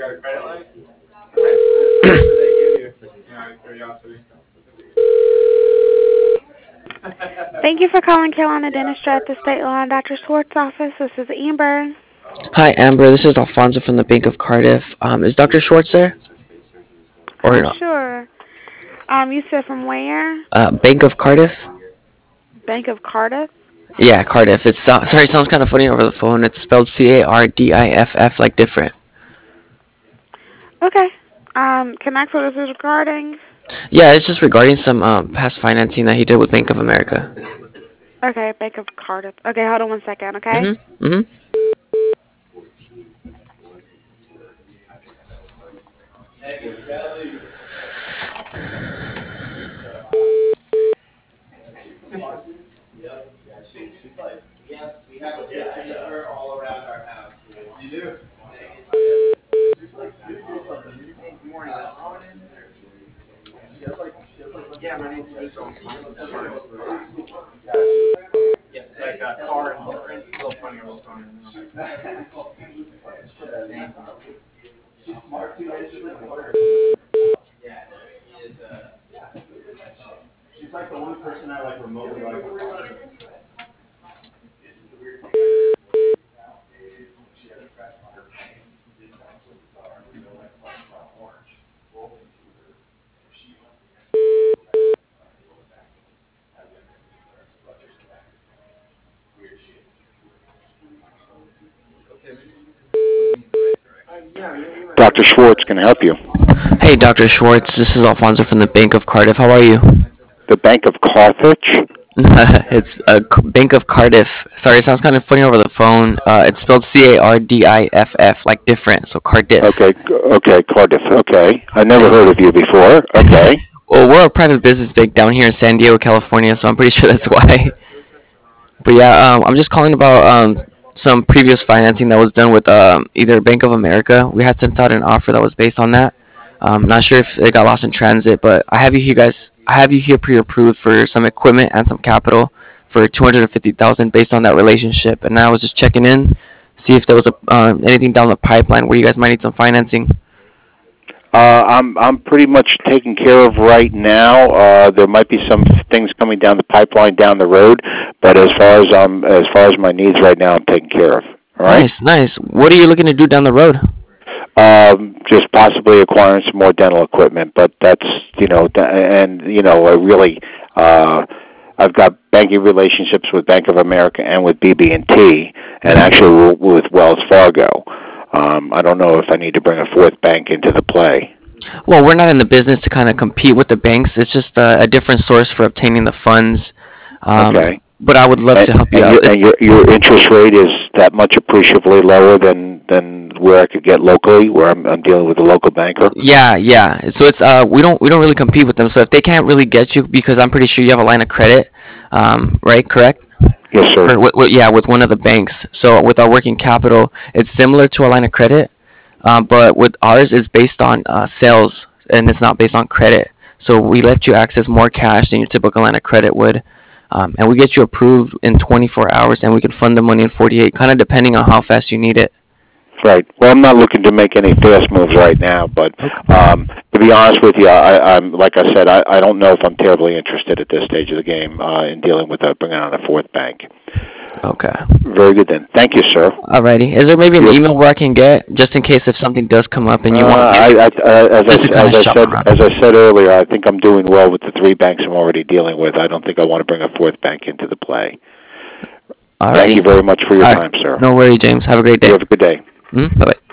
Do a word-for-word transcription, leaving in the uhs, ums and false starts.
Thank you for calling Carolina Dentistry at the State Law and Doctor Schwartz office. This is Amber. Hi, Amber. This is Alfonso from the Bank of Cardiff. Um, is Doctor Schwartz there? Or Um, no? sure. Um, you said from where? Uh, Bank of Cardiff? Bank of Cardiff? Yeah, Cardiff. It's uh, sorry, it sounds kind of funny over the phone. It's spelled C A R D I F F, like different. Okay. Um, can I ask what this is regarding? Yeah, it's just regarding some um, past financing that he did with Bank of America. Okay, Bank of Cardiff. Okay, hold on one second, okay? Mhm. Mhm. Doctor Schwartz can help you. Hey, Doctor Schwartz. This is Alfonso from the Bank of Cardiff. How are you? The Bank of Carthage? It's uh, C- Bank of Cardiff. Sorry, it sounds kind of funny over the phone. Uh, it's spelled C A R D I F F, like different. So Cardiff. Okay, okay, Cardiff. Okay, I never Thank heard you. of you before. Okay, Well, we're a private business bank down here in San Diego, California, so I'm pretty sure that's why. But yeah, um, I'm just calling about um, some previous financing that was done with um, either Bank of America. We had sent out an offer that was based on that. Um, not sure if it got lost in transit, but I have you here, guys. I have you here pre-approved for some equipment and some capital for two hundred and fifty thousand based on that relationship. And I was just checking in, see if there was a, um, anything down the pipeline where you guys might need some financing. uh, I'm I'm pretty much taken care of right now. Uh, there might be some things coming down the pipeline down the road, but as far as um as far as my needs right now, I'm taken care of. All right. Nice, nice. What are you looking to do down the road? Um, just possibly acquiring some more dental equipment, but that's you know, th- and you know, I really, uh, I've got banking relationships with Bank of America and with B B and T, and actually w- with Wells Fargo. Um, I don't know if I need to bring a fourth bank into the play. Well, we're not in the business to kind of compete with the banks. It's just a, a different source for obtaining the funds. Um, Okay, but I would love and to help you and your out. and It's your your interest rate is that much appreciably lower than than where I could get locally, where I'm I'm dealing with a local banker. yeah, yeah. So it's uh we don't we don't really compete with them. So if they can't really get you because I'm pretty sure you have a line of credit, um, right? Correct? Yes, sir. For wi- wi- yeah, with one of the banks. So with our working capital, it's similar to a line of credit, um, but with ours, it's based on uh, sales and it's not based on credit. So we let you access more cash than your typical line of credit would. Um, and we get you approved in twenty-four hours, and we can fund the money in forty-eight, kind of depending on how fast you need it. Right. Well, I'm not looking to make any fast moves right now, but Okay. um, to be honest with you, I, I'm like I said, I, I don't know if I'm terribly interested at this stage of the game uh, in dealing with uh, bringing on a fourth bank. Okay. Very good then. Thank you, sir. Alrighty. Is there maybe an You, email where I can get just in case if something does come up and you want uh, you I, I, uh, as just to I kind of as I shop said around? as I said earlier, I think I'm doing well with the three banks I'm already dealing with. I don't think I want to bring a fourth bank into the play. Thank you Alrighty. very much for your All right. time, sir. No worry, James. Have a great You day. have a good day. Mm, bye bye.